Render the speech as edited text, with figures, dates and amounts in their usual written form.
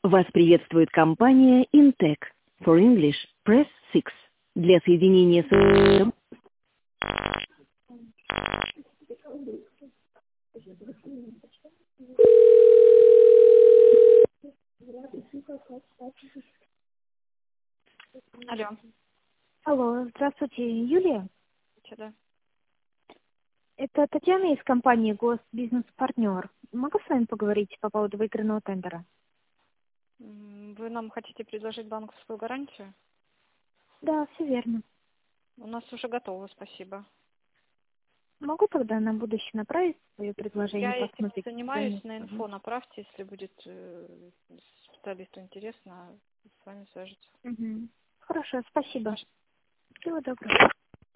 Вас приветствует компания Intec. For English, press 6. Для соединения с... Алло, Алло, здравствуйте, Юлия. да. Это Татьяна из компании Госбизнес-партнер. Могу с вами поговорить по поводу выигранного тендера? Вы нам хотите предложить банковскую гарантию? Да, все верно. У нас уже готово, спасибо. Могу тогда на будущее направить свое предложение, Я этим посмотреть? занимаюсь, на инфо направьте, если будет специалисту интересно, с вами свяжется. Угу. Хорошо, спасибо. Всего доброго.